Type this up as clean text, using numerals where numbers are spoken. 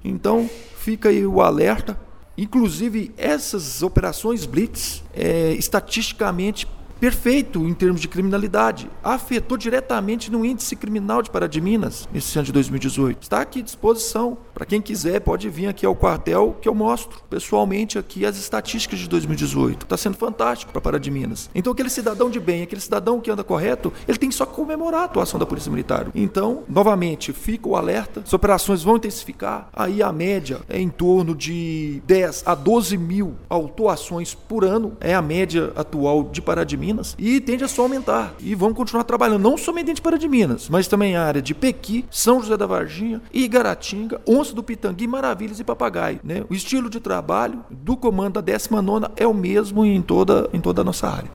Então, fica aí o alerta. Inclusive, essas operações Blitz, estatisticamente perfeito em termos de criminalidade, afetou diretamente no índice criminal de Pará de Minas nesse ano de 2018. Está aqui à disposição, para quem quiser pode vir aqui ao quartel que eu mostro pessoalmente aqui as estatísticas de 2018. Está sendo fantástico para Pará de Minas. Então aquele cidadão de bem, aquele cidadão que anda correto, ele tem só que comemorar a atuação da Polícia Militar. Então, novamente, fica o alerta, as operações vão intensificar, aí a média é em torno de 10 a 12 mil autuações por ano, é a média atual de Pará de Minas, e tende a só aumentar. E vamos continuar trabalhando, não somente dentro de Pará de Minas, mas também a área de Pequi, São José da Varginha, Igaratinga, Onça do Pitangui, Maravilhas e Papagaio. Né? O estilo de trabalho do comando da 19ª é o mesmo em toda a nossa área.